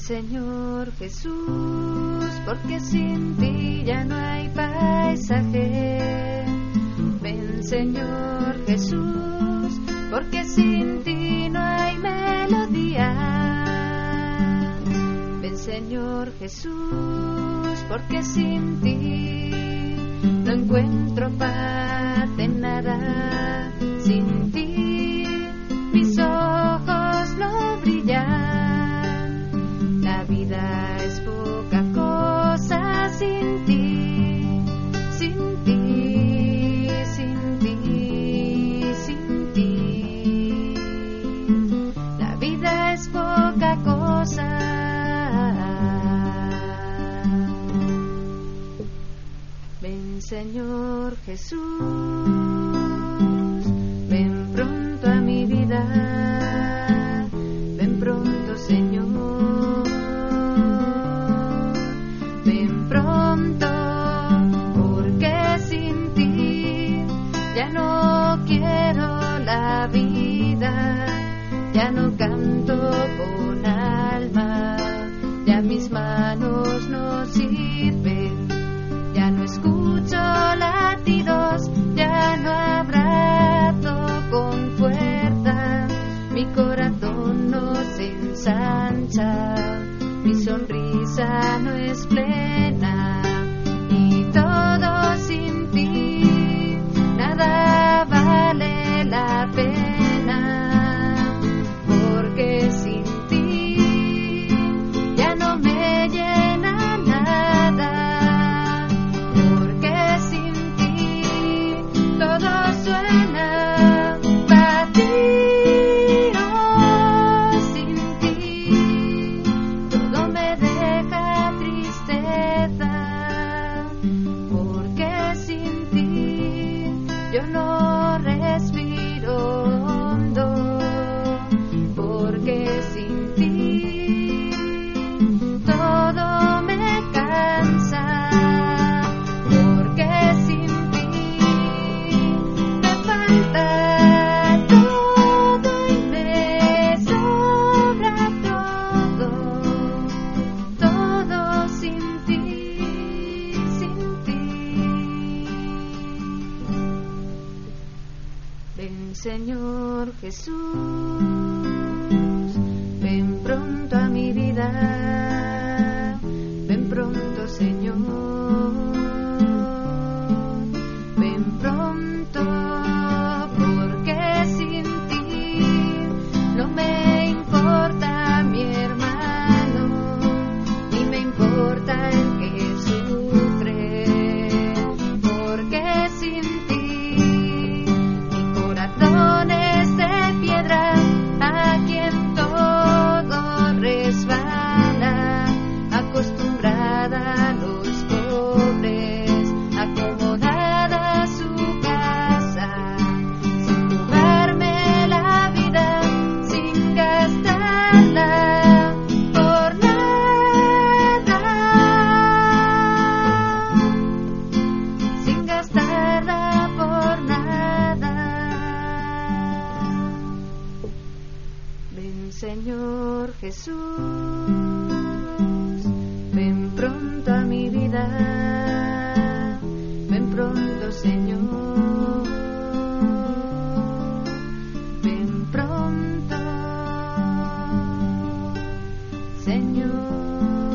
Señor Jesús, porque sin ti ya no hay paisaje. Ven, Señor Jesús, porque sin ti no hay melodía. Ven, Señor Jesús, porque sin ti no encuentro paz en nada. Sin ti mis ojos no brillan. La vida es poca cosa sin ti, sin ti, sin ti, sin ti. La vida es poca cosa. Ven, Señor Jesús, ven pronto a mi vida, ven pronto, Señor, ven pronto, porque sin ti ya no quiero la vida, ya no canto con alma, ya mis manos no sirven, ya no escucho latidos, ya no abrazo con fuerza, mi corazón no se ensancha, mi sonrisa no es plena, y todo sin ti, nada vale la pena, porque sin ti ya no me llena nada, porque sin ti todo suena vacío, sin ti todo me deja tristeza, porque sin ti yo no respiro hondo, porque sin ti todo me cansa, porque sin ti me falta todo y me sobra todo sin ti, sin ti. Ven, Señor Jesús, ven pronto a mi vida, ven pronto, Señor, ven pronto, porque sin ti no me importa mi hermano, ni me importa el que sufre, porque sin ti mi corazón es de piedra, a quien todo resbala, acostumbrada a los pobres, acomodada a su casa, sin jugarme la vida, sin gastarla por nada, sin gastarla por nada. Ven, Señor Jesús, ven pronto a mi vida, ven pronto, Señor, ven pronto, Señor.